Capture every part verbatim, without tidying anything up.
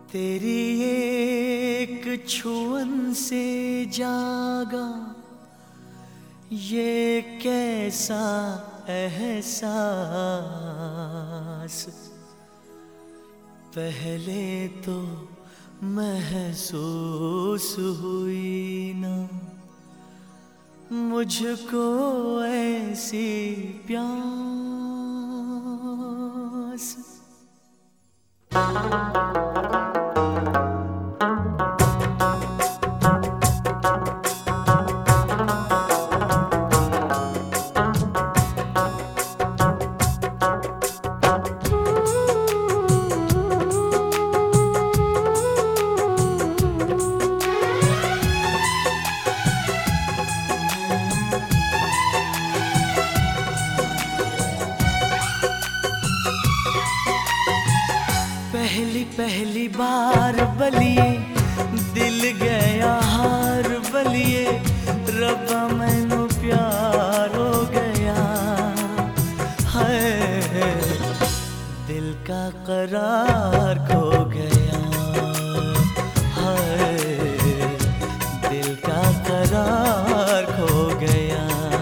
तेरी एक छुअन से जागा ये कैसा एहसास, पहले तो महसूस हुई ना मुझको ऐसी प्यास। पहली पहली बार बलिए दिल गया हार बलिए, रब्बा मैनू प्यार हो गया है, दिल का करार खो गया है, दिल का करार खो गया।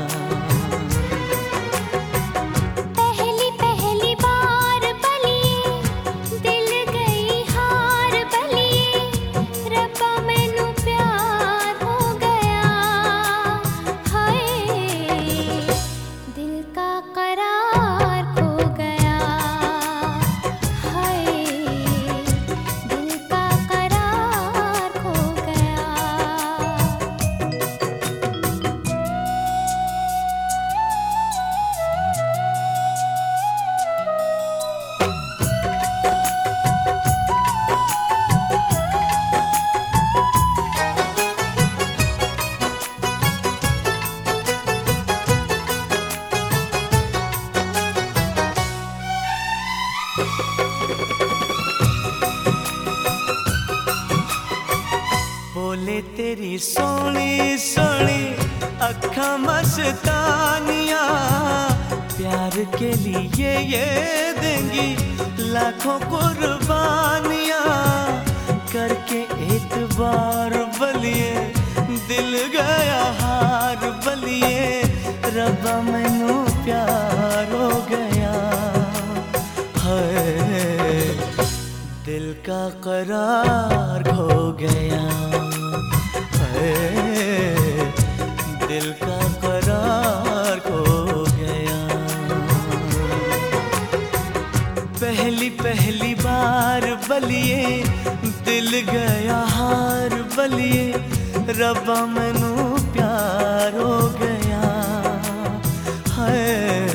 बोले तेरी सोनी सोनी अखा मस्तानिया, प्यार के लिए ये देंगी लाखों कुर्बानियां, करके एक बार बलिए दिल गया हार बलिए, रब्बा मैनू प्यार हो गया है, दिल का करार खो गया है, दिल का करार खो गया। पहली पहली बार बलिए दिल गया हार बलिए, रब्बा मैनू प्यार हो गया है,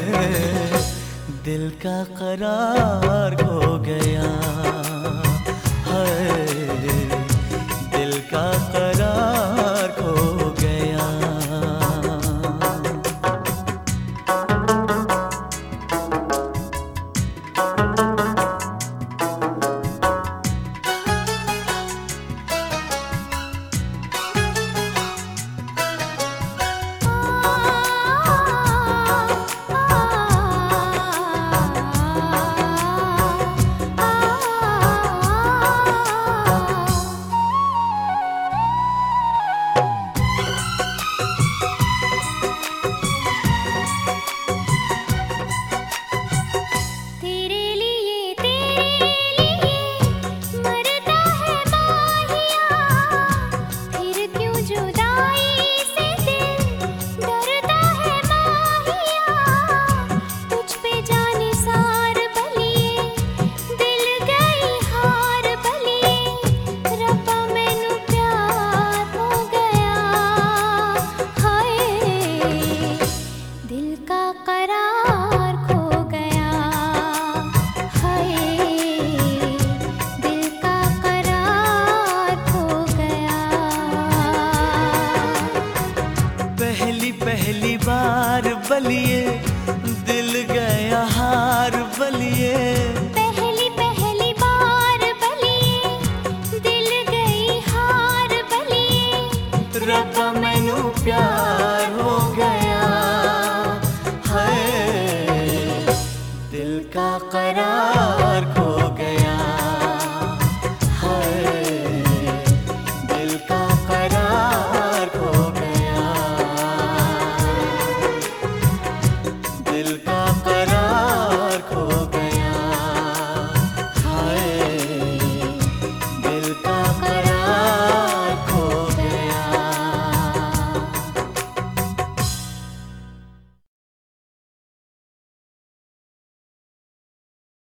दिल का करार खो गया है, दिल का करार खो गया। पहली पहली बार बलिए